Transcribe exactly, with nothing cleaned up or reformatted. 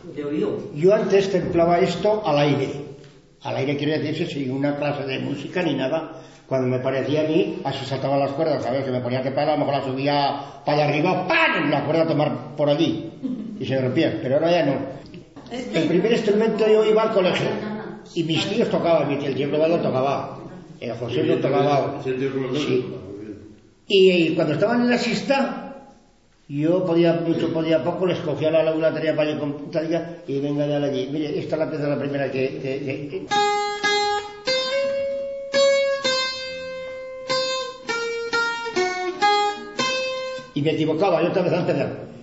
de oído. Yo antes templaba esto al aire. Al aire quiere decirse sin una clase de música ni nada. Cuando me parecía a mí, así saltaban las cuerdas, ¿sabes? Que me ponía que para, a lo mejor la subía para arriba, ¡pam! La cuerda a tomar por allí. Y se rompía, pero ahora ya no. El primer instrumento yo iba al colegio. Y mis tíos tocaban, mi tío, el tío Clovaldo tocaba. El José no tocaba. Sí. Y cuando estaban en la siesta, yo podía mucho, podía poco, les cogía la laboratoria para ir con talla y venga de allí. Mire, esta es la pieza la primera que... que, que... Y me equivocaba, yo otra vez al empezar.